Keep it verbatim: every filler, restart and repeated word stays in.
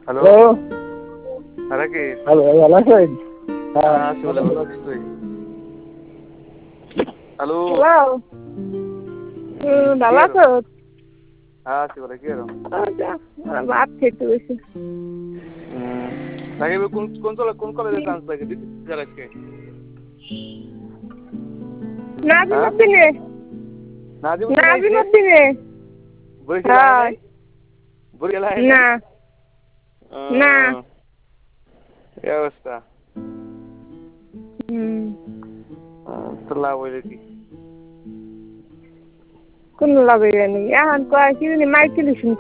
Hello hello আরে কি hello ভালো আছেন? হ্যাঁ আছি বলে ভালো আছিস তুই? হ্যালো হ্যালো হুম কি ভালো এরো আছো? হ্যাঁ আছি বলে কি এরো ভাত খেতে বসে নাকি কোন কোন চলে কোন কলেজে চান্স লাগে দিতে যার আজকে হ্যাঁ নাজিমুদ্দিনে নাজিমুদ্দিন আইছে নাজিমুদ্দিনে বরিশাল আয় হ্যাঁ নাই বরিশাল আয় নাই না না এই অবস্থা হুম তো লাভ হইলে কি কোন লাগাই জানি এখন কয় কি জানি মাইকেল